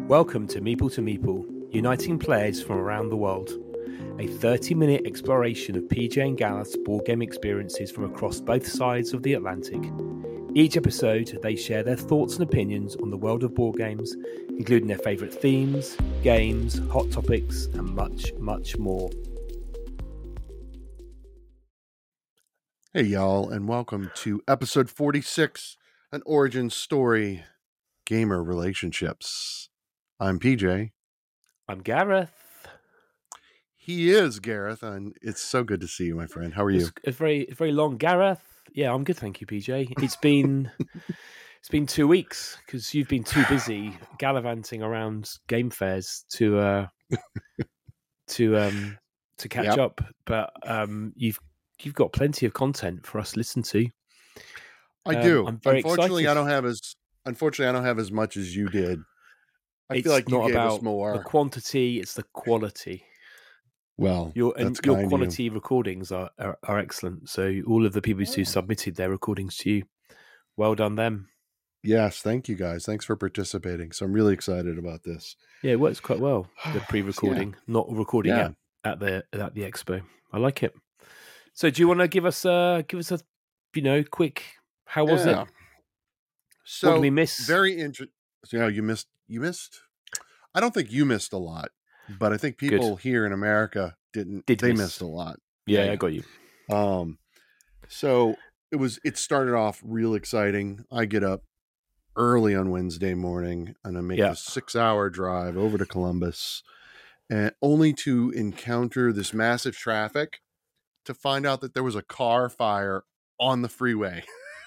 Welcome to Meeple, uniting players from around the world. A 30-minute exploration of PJ and Gareth's board game experiences from across both sides of the Atlantic. Each episode, they share their thoughts and opinions on the world of board games, including their favourite themes, games, hot topics, and much, much more. Hey, y'all, and welcome to episode 46, An Origin Story, Gamer Relationships. I'm PJ. I'm Gareth. He is Gareth, and it's so good to see you, my friend. How are you? It's very long, Gareth. Yeah, I'm good, thank you, PJ. It's been 2 weeks because you've been too busy gallivanting around game fairs to catch up. But you've got plenty of content for us to listen to. I do. I'm very unfortunately, excited. I don't have as much as you did. I feel It's like you not gave about us more. the quantity; it's the quality. Well, Your that's kind of quality recordings are excellent. So all of the people who submitted their recordings to you, well done them. Yes, thank you guys. Thanks for participating. So I'm really excited about this. Yeah, it works quite well. The pre-recording, not recording at the expo. I like it. So do you want to give us a quick? How was it? So what did we miss? Very interesting. You missed. I don't think you missed a lot, but I think people here in America missed a lot. Yeah, I got you. So it started off real exciting. I get up early on Wednesday morning and I make a 6-hour drive over to Columbus, and only to encounter this massive traffic to find out that there was a car fire on the freeway.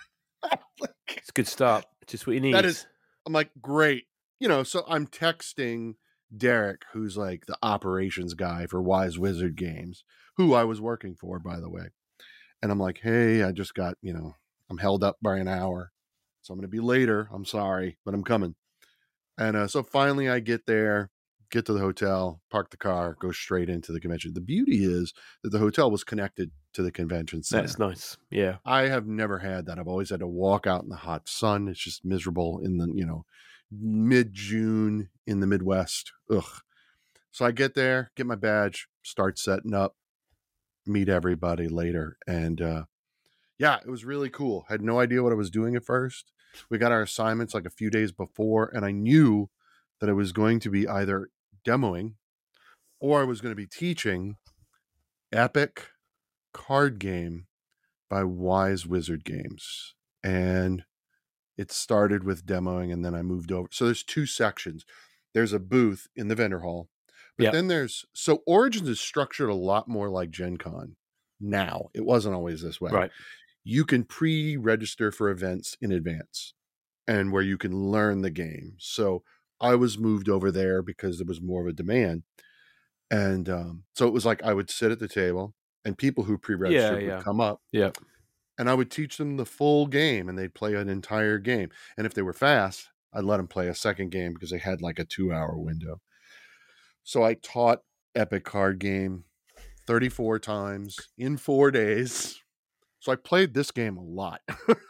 It's a good start. Just what you need. I'm like, great. So I'm texting Derek, who's like the operations guy for Wise Wizard Games, who I was working for, by the way. And I'm like, hey, I just got, I'm held up by an hour. So I'm going to be later. I'm sorry, but I'm coming. And so finally I get there, get to the hotel, park the car, go straight into the convention. The beauty is that the hotel was connected to the convention center. That's nice. Yeah. I have never had that. I've always had to walk out in the hot sun. It's just miserable in the, mid-June in the Midwest. Ugh. So I get there, get my badge, start setting up, meet everybody later. And it was really cool. Had no idea what I was doing at first. We got our assignments like a few days before, and I knew that I was going to be either demoing or I was going to be teaching Epic card game by Wise Wizard Games. And it started with demoing, and then I moved over. So there's 2 sections. There's a booth in the vendor hall. But then so Origins is structured a lot more like Gen Con now. It wasn't always this way. Right. You can pre-register for events in advance and where you can learn the game. So I was moved over there because there was more of a demand. And so it was like I would sit at the table and people who pre-registered would come up. Yeah. And I would teach them the full game and they'd play an entire game. And if they were fast, I'd let them play a second game because they had like a 2-hour window. So I taught Epic card game 34 times in 4 days. So I played this game a lot.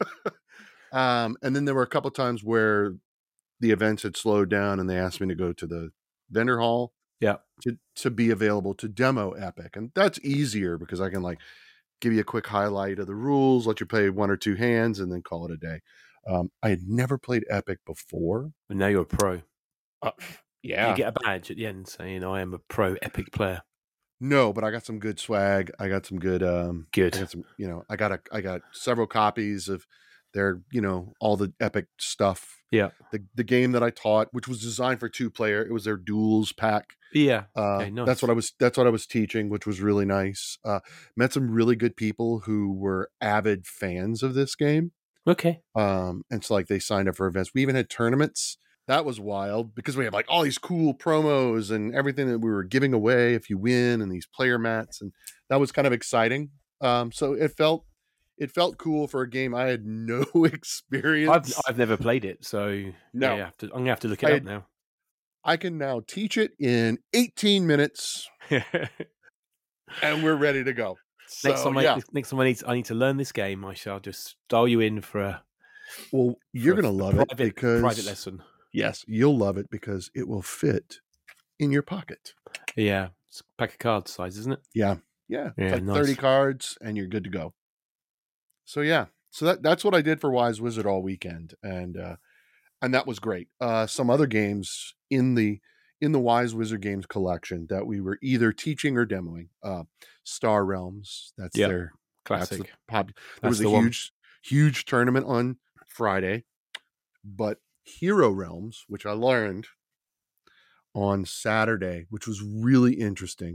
And then there were a couple times where the events had slowed down and they asked me to go to the vendor hall to be available to demo Epic. And that's easier because I can give you a quick highlight of the rules, let you play 1 or 2 hands, and then call it a day. I had never played Epic before. And now you're a pro. Yeah. You get a badge at the end saying, I am a pro Epic player. No, but I got some good swag. I got some good. Good. I got some. I got several copies of their. All the Epic stuff. Yeah. The game that I taught, which was designed for 2-player, it was their duels pack. Yeah. Okay, nice. That's what I was teaching, which was really nice. Met some really good people who were avid fans of this game. Okay. And so they signed up for events. We even had tournaments. That was wild because we had all these cool promos and everything that we were giving away if you win, and these player mats, and that was kind of exciting. So it felt cool for a game I had no experience. I've never played it, so no. Yeah, I'm gonna have to look it up now. I can now teach it in 18 minutes, and we're ready to go. Next time I need to learn this game, I shall just dial you in for a. Well, you're gonna love it because private lesson. Yes, you'll love it because it will fit in your pocket. Yeah, it's a pack of cards size, isn't it? Yeah. Yeah. It's Yeah, like 30 nice. cards and you're good to go. So yeah. So that's what I did for Wise Wizard all weekend. And that was great. Some other games in the Wise Wizard games collection that we were either teaching or demoing. Star Realms, that's Yep, the classic. pop. There That's was a the one. huge tournament on Friday, but Hero Realms, which I learned on Saturday, which was really interesting.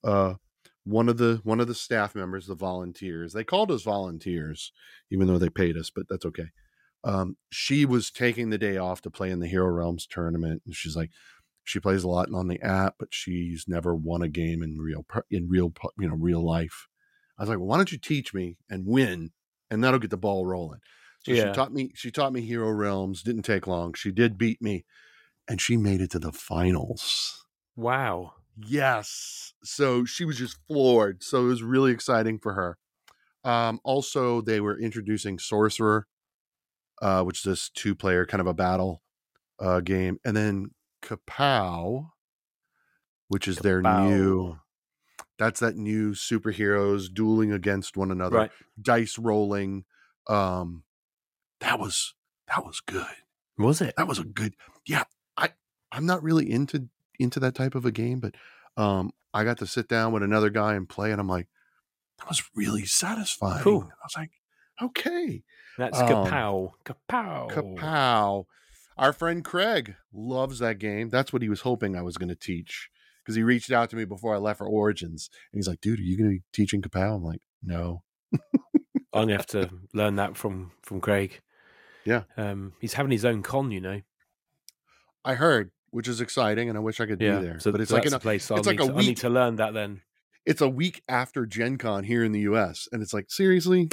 One of the staff members, the volunteers, they called us volunteers, even though they paid us, but that's okay. She was taking the day off to play in the Hero Realms tournament, and she's like, she plays a lot on the app, but she's never won a game in real life. I was like, well, why don't you teach me and win, and that'll get the ball rolling. So Yeah. she taught me Hero Realms. Didn't take long. She did beat me, and she made it to the finals. Wow. Yes. So she was just floored. So it was really exciting for her. Also, they were introducing Sorcerer, which is this 2-player kind of a battle game. And then Kapow, which is their new, that's that new superheroes dueling against one another, Right. dice rolling. That was good. Was it? That was a good, yeah. I'm not really into that type of a game, but I got to sit down with another guy and play, and I'm like, that was really satisfying. Cool. I was like, okay. That's Kapow. Kapow. Kapow. Our friend Craig loves that game. That's what he was hoping I was going to teach, because he reached out to me before I left for Origins, and he's like, dude, are you going to be teaching Kapow? I'm like, no. I'm gonna have to learn that from Craig. Yeah. He's having his own con, you know. I heard, which is exciting, and I wish I could be there. So but it's that's like a place it's like a I week. need to learn that then. It's a week after Gen Con here in the US, and it's like, seriously,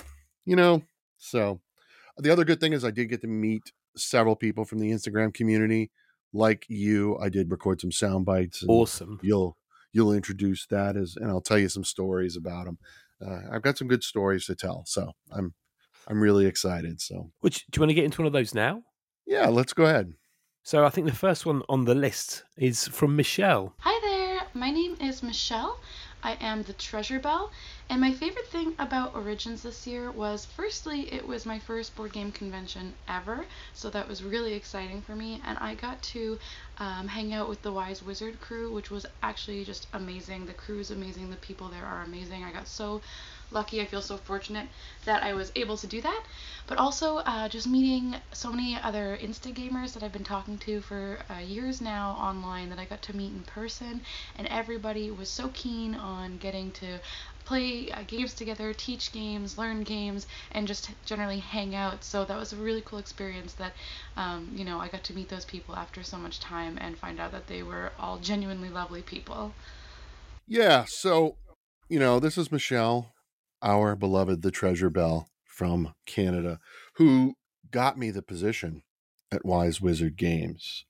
So the other good thing is I did get to meet several people from the Instagram community. Like you, I did record some sound bites. And awesome. You'll introduce that and I'll tell you some stories about them. I've got some good stories to tell, so I'm really excited. So, do you want to get into one of those now? Yeah, let's go ahead. So I think the first one on the list is from Michelle. Hi there, my name is Michelle. I am the Treasure Bell, and my favorite thing about Origins this year was, firstly, it was my first board game convention ever, so that was really exciting for me, and I got to hang out with the Wise Wizard crew, which was actually just amazing. The crew is amazing, the people there are amazing. I got so lucky, I feel so fortunate that I was able to do that. But also just meeting so many other Insta gamers that I've been talking to for years now online that I got to meet in person, and everybody was so keen on getting to play games together, teach games, learn games, and just generally hang out. So that was a really cool experience that I got to meet those people after so much time and find out that they were all genuinely lovely people. Yeah, so this is Michelle, our beloved the Treasure Bell from Canada, who got me the position at Wise Wizard Games.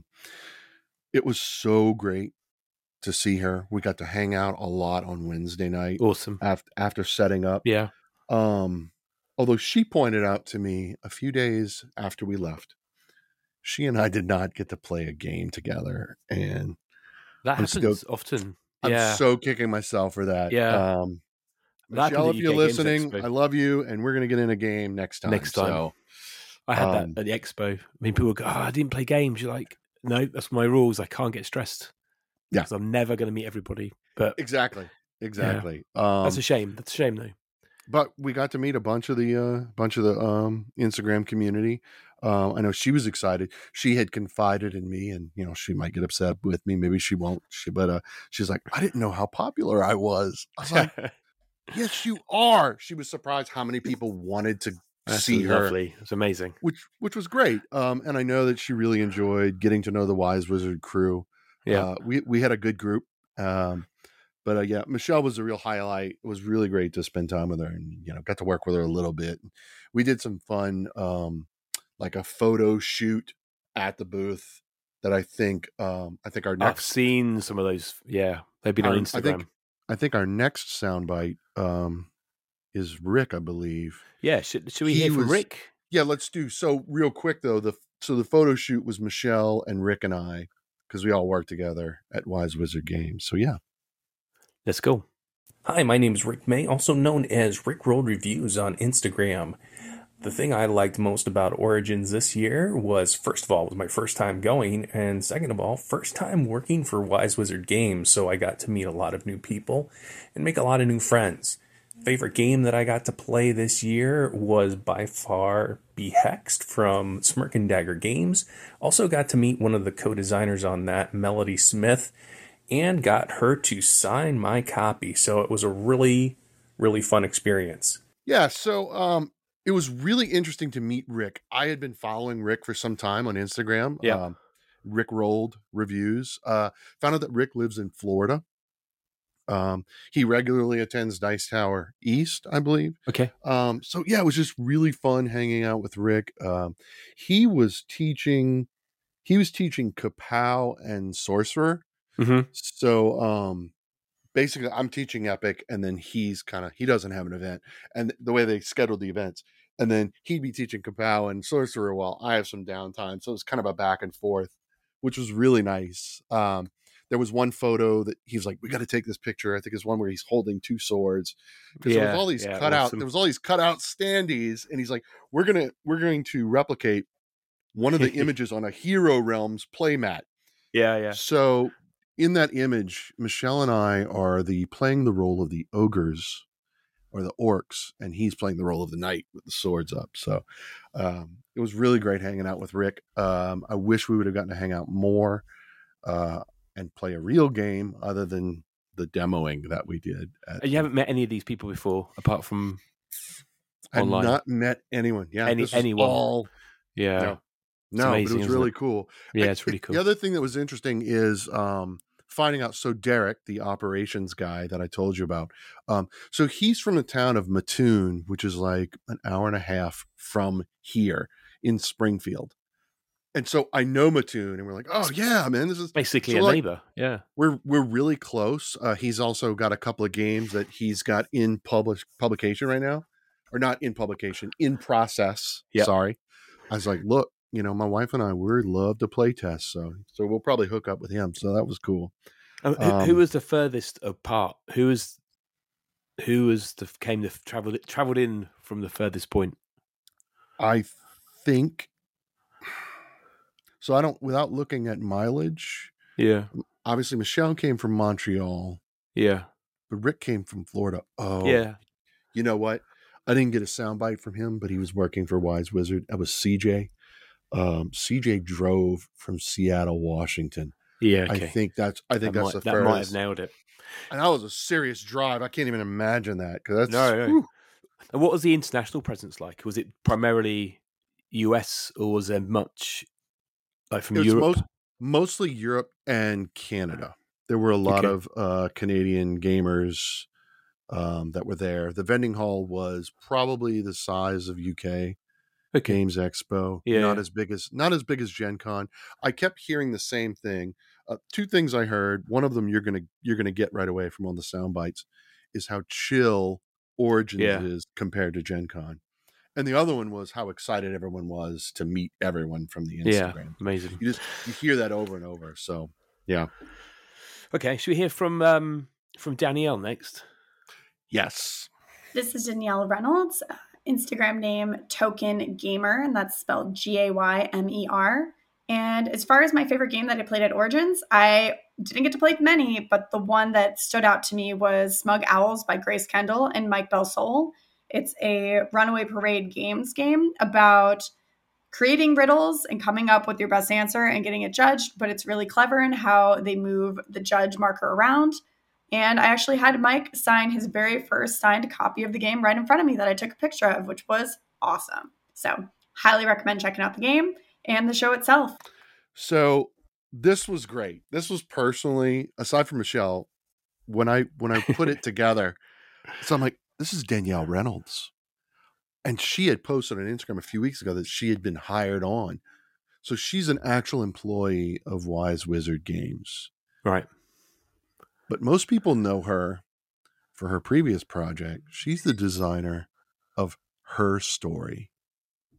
It was so great to see her. We got to hang out a lot on Wednesday night. Awesome. After setting up. Yeah. Although she pointed out to me a few days after we left, she and I did not get to play a game together, and that happens often. I'm so kicking myself for that. Yeah. Michelle, if you're listening, I love you, and we're going to get in a game next time. So, I had that at the expo. I mean, people go, I didn't play games. You're like, no, that's my rules. I can't get stressed. Yeah. Because I'm never going to meet everybody. But Exactly. Yeah. That's a shame. That's a shame, though. But we got to meet a bunch of the Instagram community. I know she was excited. She had confided in me, and she might get upset with me. Maybe she won't. But she's like, I didn't know how popular I was. I was like, yes, you are. She was surprised how many people wanted to see her. Lovely. It's amazing. Which was great. And I know that she really enjoyed getting to know the Wise Wizard crew. Yeah, we had a good group. But yeah, Michelle was a real highlight. It was really great to spend time with her, and got to work with her a little bit. We did some fun, like a photo shoot at the booth that I think our next. I've seen some of those. Yeah, they've been on Instagram. I think our next soundbite is Rick, I believe. Yeah, should we hear from Rick? Yeah, let's do. So real quick though, So the photo shoot was Michelle and Rick and I, because we all work together at Wise Wizard Games. So yeah. Let's go. Hi, my name is Rick May, also known as Rick Rolled Reviews on Instagram. The thing I liked most about Origins this year was, first of all, it was my first time going, and second of all, first time working for Wise Wizard Games, so I got to meet a lot of new people and make a lot of new friends. Favorite game that I got to play this year was by far Behexed from Smirk and Dagger Games. Also got to meet one of the co-designers on that, Melody Smith, and got her to sign my copy. So it was a really, really fun experience. Yeah, so it was really interesting to meet Rick. I had been following Rick for some time on Instagram. Yeah. Rick Rolled Reviews. Found out that Rick lives in Florida. He regularly attends Dice Tower East, I believe. Okay. So yeah, it was just really fun hanging out with Rick. He was teaching Kapow and Sorcerer. Mm-hmm. So basically I'm teaching Epic, and then he doesn't have an event, and the way they scheduled the events, and then he'd be teaching Kapow and Sorcerer while I have some downtime. So it was kind of a back and forth, which was really nice. There was one photo that he was like, we got to take this picture. I think it's one where he's holding two swords. Because there was all these cutout, there was all these cutout standees, and he's like, we're going to replicate one of the images on a Hero Realms playmat. Yeah. So in that image, Michelle and I are playing the role of the ogres or the orcs, and he's playing the role of the knight with the swords up. So it was really great hanging out with Rick. I wish we would have gotten to hang out more and play a real game other than the demoing that we did. You haven't met any of these people before, apart from online? I've not met anyone. Yeah, anyone. All, yeah. No, amazing, but it was really cool. Yeah, it's really cool. The other thing that was interesting is finding out. So Derek, the operations guy that I told you about, so he's from the town of Mattoon, which is like an hour and a half from here in Springfield. And so I know Mattoon, and we're like, oh yeah, man, this is basically a neighbor. Yeah, we're really close. He's also got a couple of games that he's got in publication right now, or not in publication, in process. Yep. Sorry, I was like, look, my wife and I, we love to play test, so we'll probably hook up with him. So that was cool. Who was the furthest apart? Who traveled in from the furthest point? I think. So I don't, without looking at mileage. Yeah. Obviously, Michelle came from Montreal. Yeah. But Rick came from Florida. Oh. Yeah. You know what? I didn't get a soundbite from him, but he was working for Wise Wizard. That was CJ. CJ drove from Seattle, Washington. Yeah. Okay. I think that's the furthest. That might have nailed it. And that was a serious drive. I can't even imagine that. Because that's no. And what was the international presence like? Was it primarily US, or was there much like from Europe? Mostly Europe and Canada. There were a lot of Canadian gamers that were there. The vending hall was probably the size of UK Games Expo. Yeah. Not as big as Gen Con. I kept hearing the same thing. Two things I heard. One of them you're gonna get right away from all the sound bites is how chill Origins is compared to Gen Con. And the other one was how excited everyone was to meet everyone from the Instagram. Yeah, amazing. You hear that over and over. So, yeah. Okay, should we hear from Danielle next? Yes. This is Danielle Reynolds, Instagram name Token Gamer, and that's spelled Gaymer. And as far as my favorite game that I played at Origins, I didn't get to play many, but the one that stood out to me was Smug Owls by Grace Kendall and Mike Belsole. It's a Runaway Parade games game about creating riddles and coming up with your best answer and getting it judged, but it's really clever in how they move the judge marker around. And I actually had Mike sign his very first signed copy of the game right in front of me that I took a picture of, which was awesome. So highly recommend checking out the game and the show itself. So this was great. This was personally, aside from Michelle, when I put it together, so I'm like, this is Danielle Reynolds. And she had posted on Instagram a few weeks ago that she had been hired on. So she's an actual employee of Wise Wizard Games. Right. But most people know her for her previous project. She's the designer of Her Story.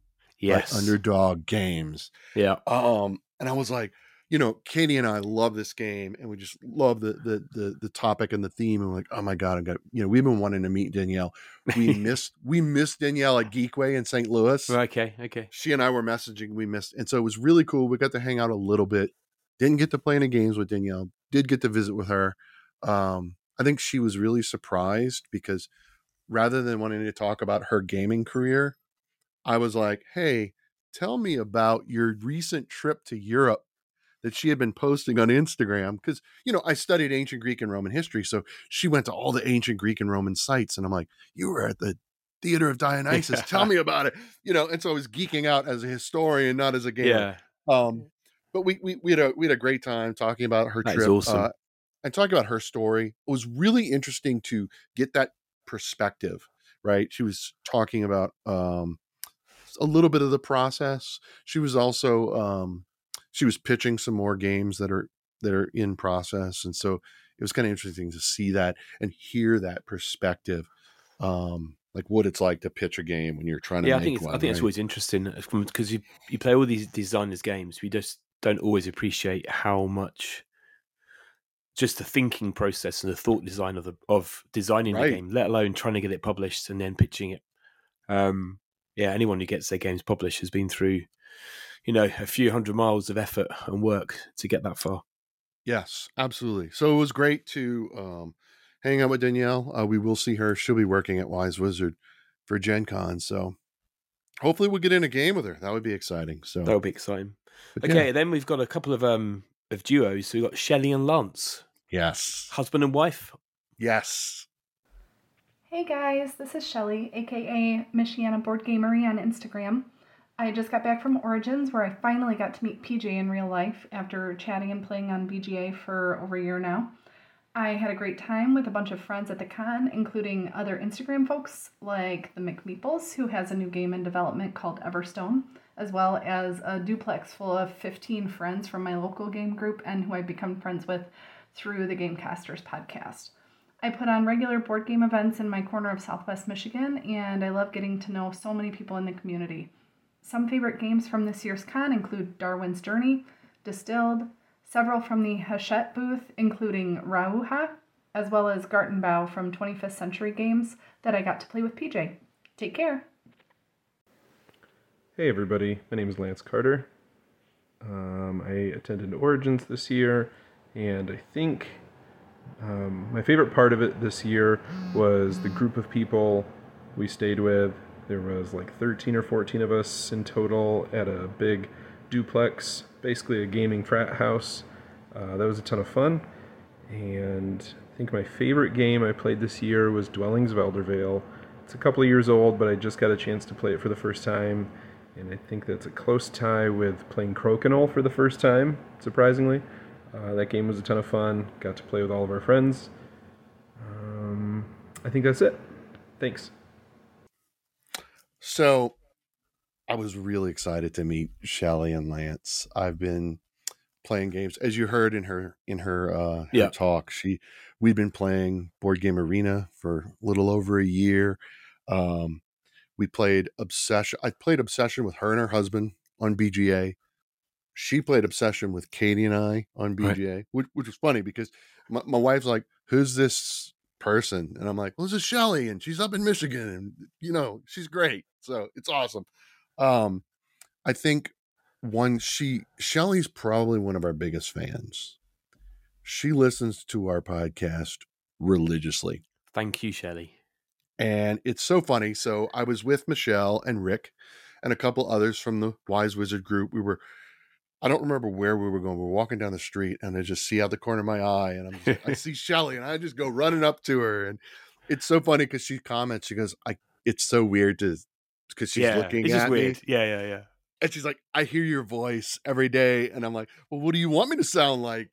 Yes. by Underdog Games. Yeah. And I was like, Katie and I love this game, and we just love the topic and the theme. And we're like, oh my God, we've been wanting to meet Danielle. We missed Danielle at Geekway in St. Louis. Okay. She and I were messaging. We missed, and so it was really cool. We got to hang out a little bit. Didn't get to play any games with Danielle. Did get to visit with her. I think she was really surprised because rather than wanting to talk about her gaming career, I was like, hey, tell me about your recent trip to Europe that she had been posting on Instagram. Because, I studied ancient Greek and Roman history. So she went to all the ancient Greek and Roman sites. And I'm like, you were at the Theater of Dionysus. Tell me about it. And so I was geeking out as a historian, not as a gamer. Yeah. But we had a great time talking about her That trip. is awesome. And talking about her story. It was really interesting to get that perspective, right? She was talking about a little bit of the process. She was also she was pitching some more games that are in process, and so it was kind of interesting to see that and hear that perspective, like what it's like to pitch a game when you're trying to make one. I think it's always interesting because you play all these designers' games. We just don't always appreciate how much just the thinking process and the thought design of designing the game, let alone trying to get it published and then pitching it. Anyone who gets their games published has been through, a few 100 miles of effort and work to get that far. Yes, absolutely. So it was great to hang out with Danielle. We will see her. She'll be working at Wise Wizard for Gen Con. So hopefully we'll get in a game with her. That would be exciting. So that would be exciting. But okay, then we've got a couple of duos. So we've got Shelley and Lance. Yes. Husband and wife. Yes. Hey guys, this is Shelley, aka Michiana Board Gamery on Instagram. I just got back from Origins where I finally got to meet PJ in real life after chatting and playing on BGA for over a year now. I had a great time with a bunch of friends at the con, including other Instagram folks like the McMeeples, who has a new game in development called Everstone, as well as a duplex full of 15 friends from my local game group and who I've become friends with through the Gamecasters podcast. I put on regular board game events in my corner of Southwest Michigan, and I love getting to know so many people in the community. Some favorite games from this year's con include Darwin's Journey, Distilled, several from the Hachette booth, including Rauha, as well as Gartenbau from 25th Century Games that I got to play with PJ. Take care. Hey everybody, my name is Lance Carter. I attended Origins this year, and I think my favorite part of it this year was the group of people we stayed with. There was like 13 or 14 of us in total at a big duplex, basically a gaming frat house. That was a ton of fun. And I think my favorite game I played this year was Dwellings of Eldervale. It's a couple of years old, but I just got a chance to play it for the first time. And I think that's a close tie with playing Crokinole for the first time, surprisingly. That game was a ton of fun. Got to play with all of our friends. I think that's it. Thanks. So I was really excited to meet Shelley and Lance. I've been playing games, as you heard in her talk. We've been playing Board Game Arena for a little over a year. We played Obsession. I played Obsession with her and her husband on BGA. She played Obsession with Katie and I on BGA, which was funny because my wife's like, "Who's this person?" And I'm like, "Well, this is Shelley, and she's up in Michigan, and she's great." So it's awesome. I think Shelley's probably one of our biggest fans. She listens to our podcast religiously. Thank you, Shelley. And it's so funny. So I was with Michelle and Rick and a couple others from the Wise Wizard group. I don't remember where we were going. We were walking down the street, and I just see out the corner of my eye, and I see Shelley, and I just go running up to her. And it's so funny because she comments, she goes, it's so weird because she's looking it's at just weird. me. Yeah. And she's like, I hear your voice every day. And I'm like, well, what do you want me to sound like?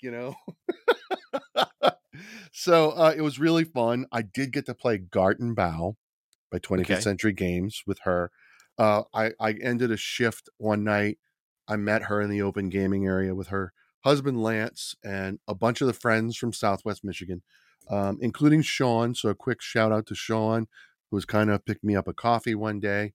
So it was really fun. I did get to play Gartenbau by 25th Century Games with her. I ended a shift one night. I met her in the open gaming area with her husband, Lance, and a bunch of the friends from Southwest Michigan, including Sean. So a quick shout out to Sean, who was kind of picked me up a coffee one day.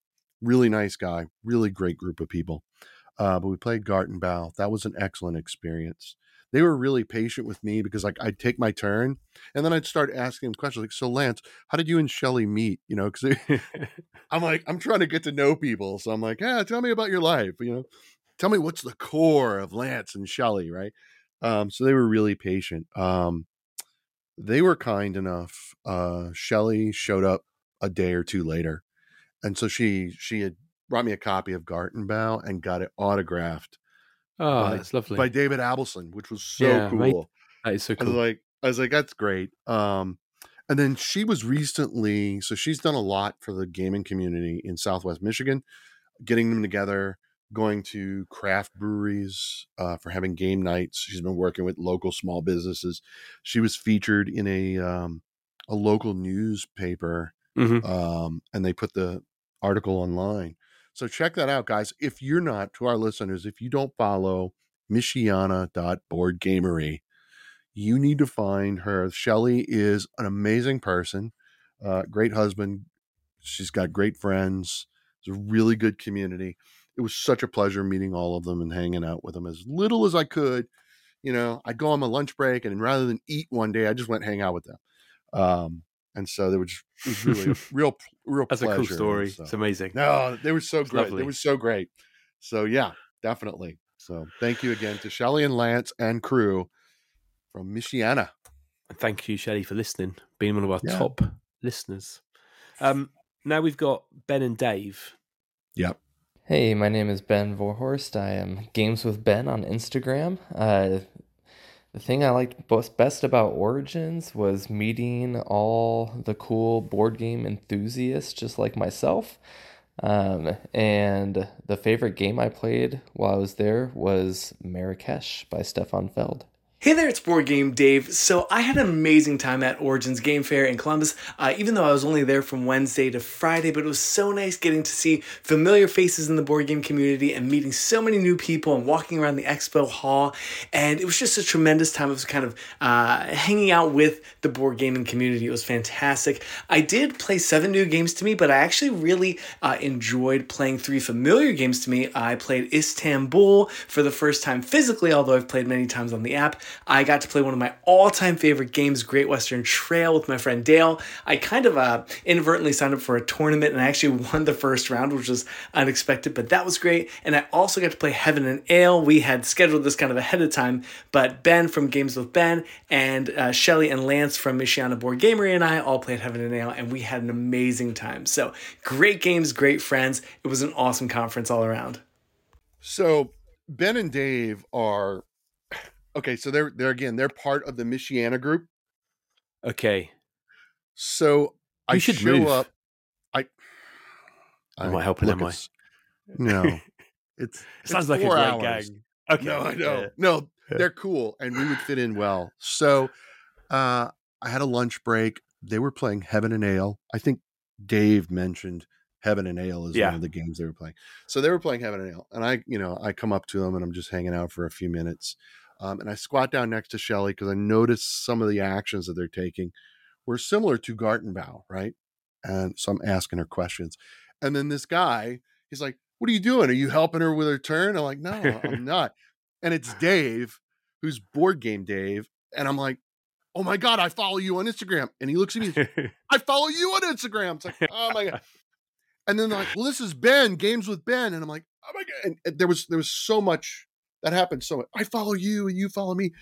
really nice guy, really great group of people. But we played Gartenbau. That was an excellent experience. They were really patient with me because like I'd take my turn and then I'd start asking them questions like, so Lance, how did you and Shelley meet? You know, because I'm trying to get to know people. So I'm like, tell me about your life. You know, tell me what's the core of Lance and Shelley, right? So they were really patient. They were kind enough. Shelley showed up a day or two later. And so she had brought me a copy of Gartenbau and got it autographed that's lovely. by David Abelson, which was so cool. Mate, that is so cool. I was like, that's great. And then she was recently, so she's done a lot for the gaming community in Southwest Michigan, getting them together, going to craft breweries for having game nights. She's been working with local small businesses. She was featured in a local newspaper, and they put the article online. So check that out, guys. If you're not, to our listeners, if you don't follow Michiana.boardgamery, you need to find her. Shelley is an amazing person, great husband. She's got great friends. It's a really good community. It was such a pleasure meeting all of them and hanging out with them as little as I could. You know, I'd go on my lunch break, and rather than eat one day, I just went hang out with them. And so it was really real That's pleasure. a cool story. So, it's amazing. No, they were so great. Lovely. They were so great. So yeah, definitely. So thank you again to Shelley and Lance and crew from Michiana. Thank you, Shelley, for listening, being one of our top listeners. Now we've got Ben and Dave. Yep. Hey, my name is Ben Vorhorst. I am Games with Ben on Instagram. The thing I liked best about Origins was meeting all the cool board game enthusiasts just like myself. And the favorite game I played while I was there was Marrakesh by Stefan Feld. Hey there, it's Board Game Dave. So I had an amazing time at Origins Game Fair in Columbus, even though I was only there from Wednesday to Friday, but it was so nice getting to see familiar faces in the board game community and meeting so many new people and walking around the expo hall. And it was just a tremendous time. It was kind of hanging out with the board gaming community. It was fantastic. I did play 7 new games to me, but I actually really enjoyed playing 3 familiar games to me. I played Istanbul for the first time physically, although I've played many times on the app. I got to play one of my all-time favorite games, Great Western Trail, with my friend Dale. I kind of inadvertently signed up for a tournament, and I actually won the first round, which was unexpected, but that was great. And I also got to play Heaven and Ale. We had scheduled this kind of ahead of time, but Ben from Games with Ben and Shelley and Lance from Michiana Board Gamery and I all played Heaven and Ale, and we had an amazing time. So great games, great friends. It was an awesome conference all around. So Ben and Dave are... Okay, so they're part of the Michiana group. Okay. So I should show move. up. I'm not helping, am I? No. It sounds like a 4 great hours. gang. Okay. No, I know. Yeah. No, they're cool, and we would fit in well. So I had a lunch break. They were playing Heaven and Ale. I think Dave mentioned Heaven and Ale is one of the games they were playing. So they were playing Heaven and Ale, and I come up to them, and I'm just hanging out for a few minutes. And I squat down next to Shelley because I noticed some of the actions that they're taking were similar to Gartenbau, right? And so I'm asking her questions. And then this guy, he's like, what are you doing? Are you helping her with her turn? I'm like, no, I'm not. And it's Dave, who's Board Game Dave. And I'm like, oh my God, I follow you on Instagram. And he looks at me, I follow you on Instagram. It's like, oh my God. And then they're like, well, this is Ben, Games with Ben. And I'm like, oh my God. And there was so much that happened. So I follow you and you follow me.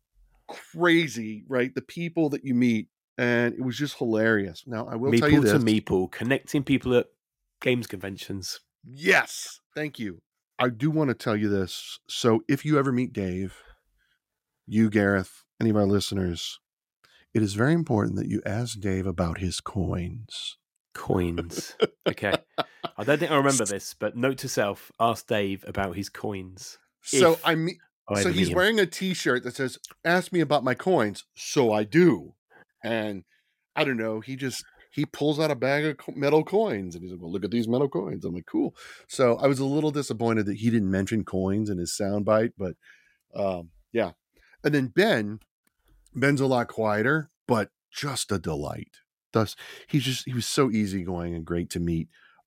Crazy, right? The people that you meet. And it was just hilarious. Now, I will tell you this. Meeple to meeple, connecting people at games conventions. Yes. Thank you. I do want to tell you this. So if you ever meet Dave, you, Gareth, any of our listeners, it is very important that you ask Dave about his coins. Coins. Okay. I don't think I remember this, but note to self, ask Dave about his coins. So he's wearing a t-shirt that says, ask me about my coins. So I do. And I don't know, he pulls out a bag of metal coins and he's like, well, look at these metal coins. I'm like, cool. So I was a little disappointed that he didn't mention coins in his soundbite, but yeah. And then Ben's a lot quieter, but just a delight. Thus, he was so easygoing and great to meet.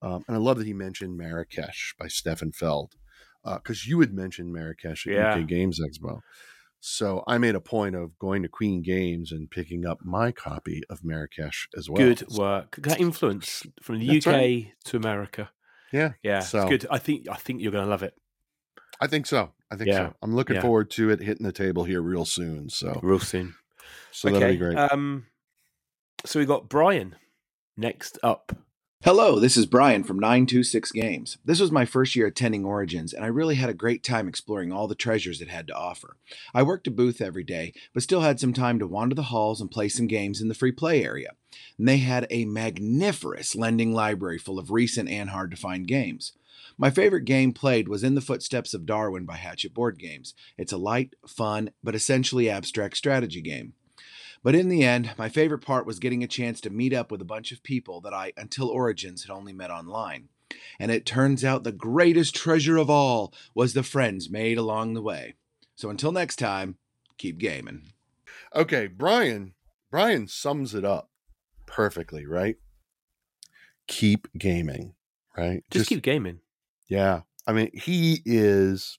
And I love that he mentioned Marrakesh by Stefan Feld, because you had mentioned Marrakesh at Yeah. UK Games Expo. So I made a point of going to Queen Games and picking up my copy of Marrakesh as well. Good work. That influence from the That's UK right. to America. Yeah. Yeah, So it's good. I think you're going to love it. I think so. Yeah. I'm looking Yeah. forward to it hitting the table here real soon. Real soon. So that'll be great. So we got Brian next up. Hello, this is Brian from 926 Games. This was my first year attending Origins, and I really had a great time exploring all the treasures it had to offer. I worked a booth every day, but still had some time to wander the halls and play some games in the free play area. And they had a magniferous lending library full of recent and hard-to-find games. My favorite game played was In the Footsteps of Darwin by Hatchet Board Games. It's a light, fun, but essentially abstract strategy game. But in the end, my favorite part was getting a chance to meet up with a bunch of people that I, until Origins, had only met online. And it turns out the greatest treasure of all was the friends made along the way. So until next time, keep gaming. Okay, Brian sums it up perfectly, right? Keep gaming, right? Just keep gaming. Yeah. I mean, he is,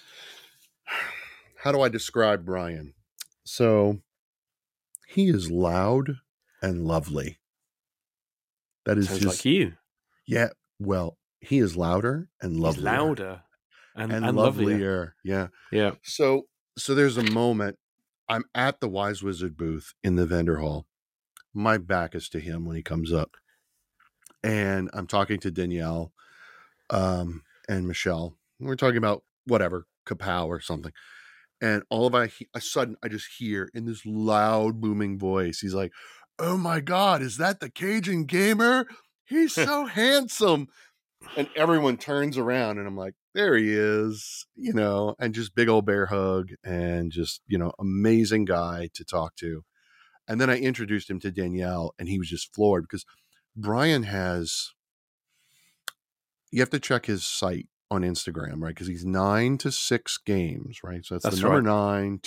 how do I describe Brian? So he is loud and lovely. That is Sounds just like you. Yeah. Well, he is louder and lovelier. He's louder and lovelier. lovelier. Yeah. Yeah. So there's a moment. I'm at the Wise Wizard booth in the vendor hall. My back is to him when he comes up. And I'm talking to Danielle and Michelle. We're talking about whatever, Kapow or something. And all of I just hear in this loud, booming voice, he's like, "Oh my God, is that the Cajun Gamer? He's so handsome." And everyone turns around and I'm like, there he is, and just big old bear hug and just, amazing guy to talk to. And then I introduced him to Danielle and he was just floored because Brian you have to check his site on Instagram, right? Because he's 9 to 6 games, right? So that's the number 9,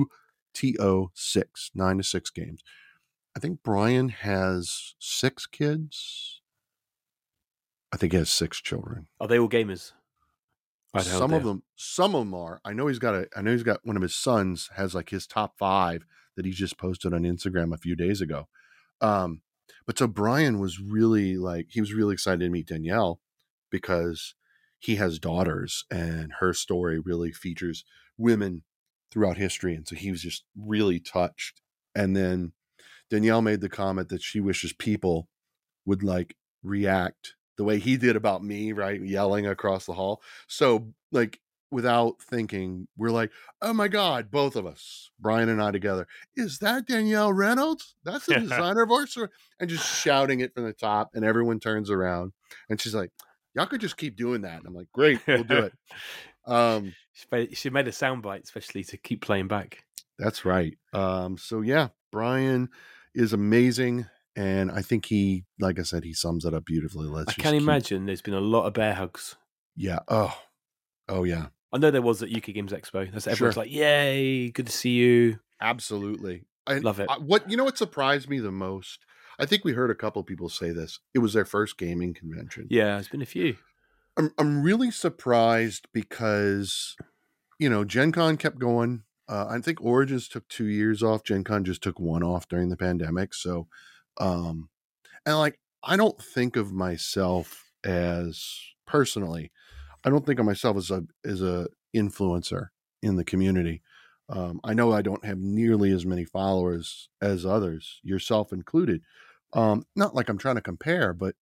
2TO6, 9 to 6 games. I think Brian has 6 kids. I think he has 6 children. Are they all gamers? Some of them are. I know he's got one of his sons has like his top 5 that he just posted on Instagram a few days ago. But so Brian was really excited to meet Danielle because he has daughters and her story really features women throughout history. And so he was just really touched. And then Danielle made the comment that she wishes people would like react the way he did about me, right? Yelling across the hall. So like without thinking, we're like, oh my God, both of us, Brian and I together, is that Danielle Reynolds? That's the designer voice. And just shouting it from the top and everyone turns around and she's like, y'all could just keep doing that. And I'm like, great, we'll do it. She made a soundbite especially to keep playing back. That's right. So yeah, Brian is amazing. And I think he, like I said, he sums it up beautifully. I can imagine there's been a lot of bear hugs. Yeah. Oh yeah. I know there was at UK Games Expo. That's everyone's like, yay, good to see you. Absolutely. Love it. What surprised me the most? I think we heard a couple of people say this. It was their first gaming convention. Yeah, it's been a few. I'm really surprised because, Gen Con kept going. I think Origins took 2 years off. Gen Con just took 1 off during the pandemic. So, and like, I don't think of myself as personally, I don't think of myself as a influencer in the community. I know I don't have nearly as many followers as others, yourself included. Not like I'm trying to compare, but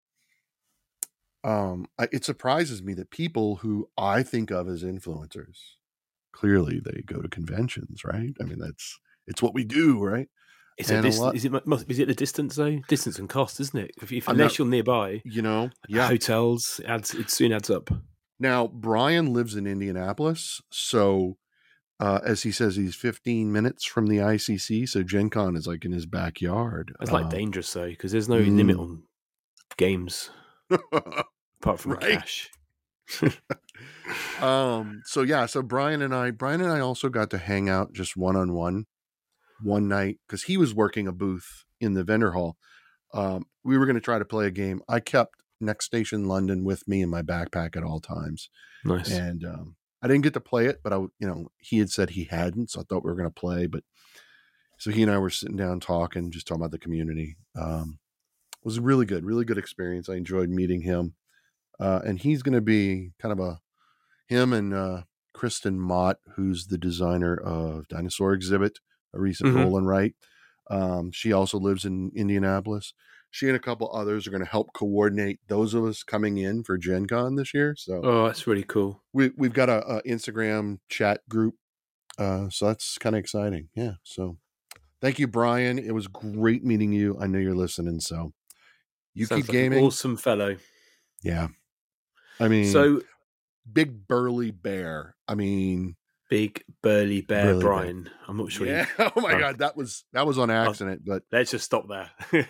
it surprises me that people who I think of as influencers, clearly they go to conventions, right? I mean, it's what we do, right? Is it the distance though? Distance and cost, isn't it? Unless you're nearby, hotels, it soon adds up. Now, Brian lives in Indianapolis, so as he says, he's 15 minutes from the ICC, so Gen Con is like in his backyard. It's like dangerous though, because there's no limit on games apart from cash. So Brian and I also got to hang out just one-on-one one night because he was working a booth in the vendor hall. We were going to try to play a game. I kept Next Station London with me in my backpack at all times. Nice. And I didn't get to play it, but he had said he hadn't, so I thought we were going to play. But so he and I were sitting down talking about the community. It was a really good experience. I enjoyed meeting him, and he's going to be kind of him and Kristen Mott, who's the designer of Dinosaur Exhibit, a recent roll and write. She also lives in Indianapolis. She and a couple others are going to help coordinate those of us coming in for Gen Con this year. So, that's really cool. We've got a Instagram chat group. So that's kind of exciting. Yeah. So thank you, Brian. It was great meeting you. I know you're listening. So you Sounds keep like an gaming. awesome fellow. Yeah. I mean, so big burly bear. I mean, big burly bear, Burly Brian. I'm not sure. yeah. Oh my God. That was on accident, but Let's just stop there.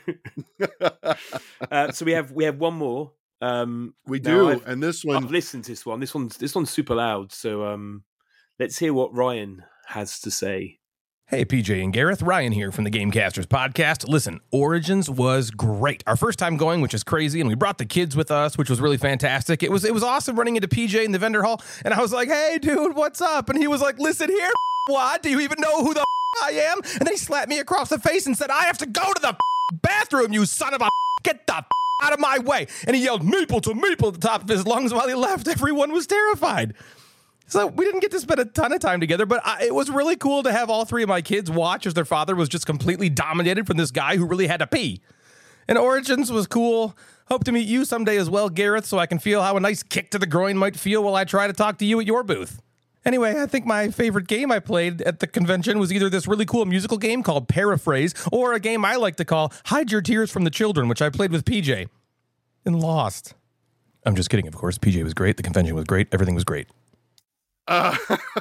So we have one more. we now do. I've And this one, I've listened to this one. This one's super loud. So let's hear what Ryan has to say. Hey, PJ and Gareth, Ryan here from the Gamecasters podcast. Listen, Origins was great. Our first time going, which is crazy, and we brought the kids with us, which was really fantastic. It was awesome running into PJ in the vendor hall, and I was like, hey, dude, what's up? And he was like, listen here, what? Do you even know who the I am? And then he slapped me across the face and said, I have to go to the bathroom, you son of a get the out of my way. And he yelled, Meeple to Meeple at the top of his lungs while he left. Everyone was terrified. So we didn't get to spend a ton of time together, but it was really cool to have all three of my kids watch as their father was just completely dominated from this guy who really had to pee. And Origins was cool. Hope to meet you someday as well, Gareth, so I can feel how a nice kick to the groin might feel while I try to talk to you at your booth. Anyway, I think my favorite game I played at the convention was either this really cool musical game called Paraphrase, or a game I like to call Hide Your Tears from the Children, which I played with PJ and lost. I'm just kidding, of course. PJ was great. The convention was great. Everything was great. I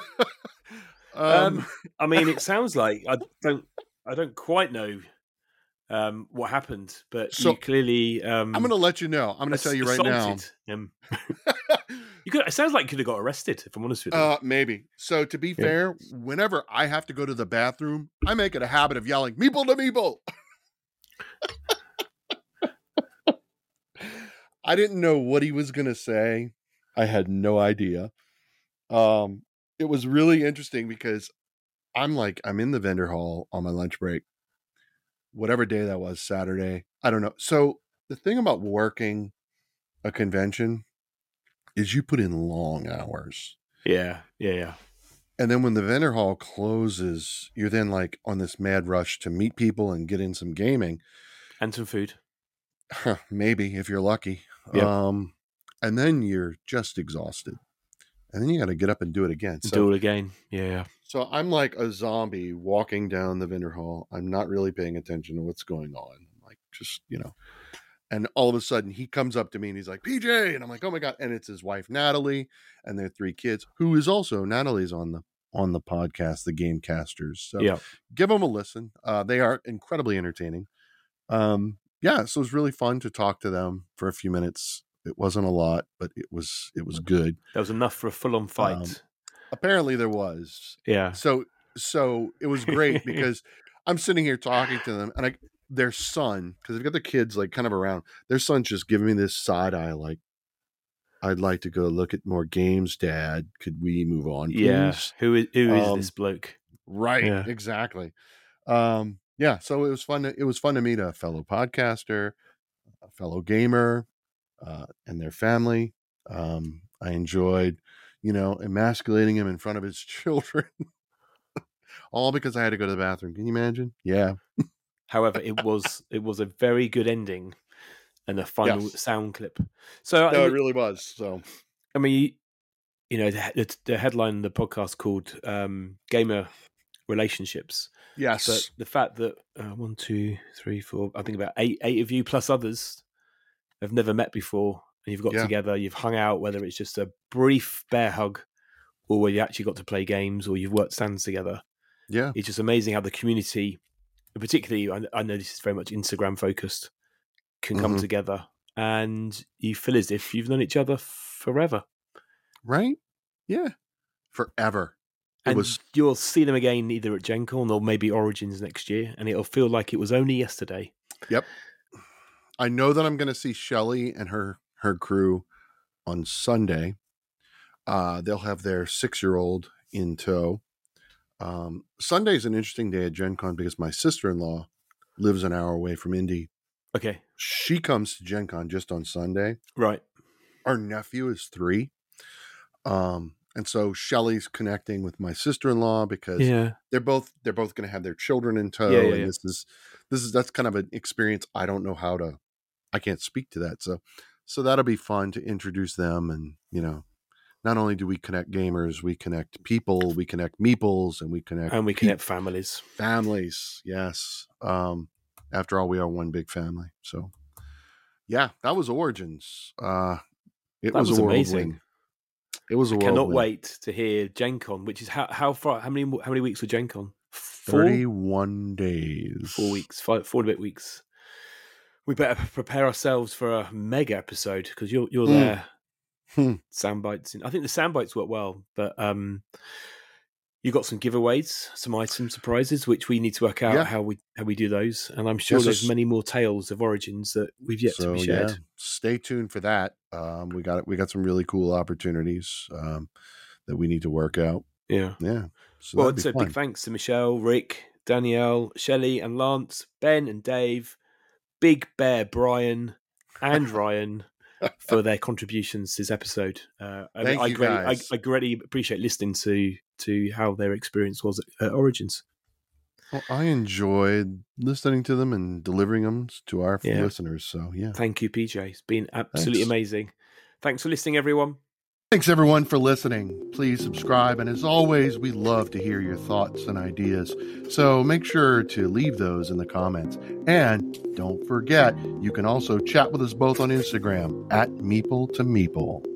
mean, it sounds like I don't quite know what happened, but So, you clearly. I'm going to let you know. I'm going to tell you right now. It sounds like you could have got arrested, if I'm honest with you. Maybe. So to be fair, whenever I have to go to the bathroom, I make it a habit of yelling, Meeple to Meeple. I didn't know what he was going to say. I had no idea. It was really interesting because I'm in the vendor hall on my lunch break, whatever day that was, Saturday. I don't know. So the thing about working a convention is you put in long hours. Yeah. And then when the vendor hall closes, you're then like on this mad rush to meet people and get in some gaming. And some food. Maybe if you're lucky. Yep. And then you're just exhausted. And then you got to get up and do it again. Do it again. Yeah. So I'm like a zombie walking down the vendor hall. I'm not really paying attention to what's going on. Like, just, and all of a sudden he comes up to me and he's like, PJ. And I'm like, oh my God. And it's his wife, Natalie, and their three kids, who is also Natalie's on the podcast, the Gamecasters. So give them a listen. They are incredibly entertaining. So it was really fun to talk to them for a few minutes. It wasn't a lot, but it was good. That was enough for a full-on fight. Apparently there was. Yeah. So it was great because I'm sitting here talking to them, and their son, because they've got the kids like kind of around, their son's just giving me this side eye like, I'd like to go look at more games, Dad. Could we move on, please? Yeah. Who is this bloke? Right. Yeah. Exactly. So it was fun. It was fun to meet a fellow podcaster, a fellow gamer, and their family. I enjoyed, emasculating him in front of his children, all because I had to go to the bathroom. Can you imagine? Yeah. However, it was a very good ending and a final sound clip. So it really was. So, I mean, the headline of the podcast called Gamer Relationships. Yes. But the fact that 1, 2, 3, 4, I think about eight of you plus others have never met before, and you've got together, you've hung out, whether it's just a brief bear hug or where you actually got to play games or you've worked stands together. Yeah. It's just amazing how the community, particularly, I know this is very much Instagram focused, can come together, and you feel as if you've known each other forever. Right? Yeah. Forever. You'll see them again either at Gen Con or maybe Origins next year, and it'll feel like it was only yesterday. Yep. I know that I'm going to see Shelly and her her crew on Sunday. They'll have their 6-year-old in tow. Sunday is an interesting day at Gen Con because my sister-in-law lives an hour away from Indy. Okay. She comes to Gen Con just on Sunday. Right. Our nephew is 3. And so Shelly's connecting with my sister-in-law because they're both going to have their children in tow. And that's kind of an experience. I don't know I can't speak to that. So that'll be fun to introduce them. And, not only do we connect gamers, we connect people, we connect meeples, and we connect families. Families. Yes. After all, we are one big family. So yeah, that was Origins. It was amazing. It was a whirlwind. I cannot wait to hear Gen Con, which is how many weeks were Gen Con? 31 days. 4 weeks, 4 and a bit weeks. We better prepare ourselves for a mega episode because you're there. Sound bites. I think the sound bites work well, but you got some giveaways, some item surprises, which we need to work out how we do those. And I'm sure there's many more tales of Origins that we've yet to be shared. Yeah. Stay tuned for that. We got some really cool opportunities that we need to work out. Yeah. So it's a big thanks to Michelle, Rick, Danielle, Shelley, and Lance, Ben and Dave, Big Bear Brian, and Ryan for their contributions to this episode. Thank you guys. I greatly appreciate listening to how their experience was at Origins. Well, I enjoyed listening to them and delivering them to our listeners. So yeah, thank you, PJ. It's been absolutely amazing. Thanks for listening, everyone. Thanks everyone for listening. Please subscribe, and as always, we love to hear your thoughts and ideas. So make sure to leave those in the comments. And don't forget, you can also chat with us both on Instagram @Meeple to Meeple.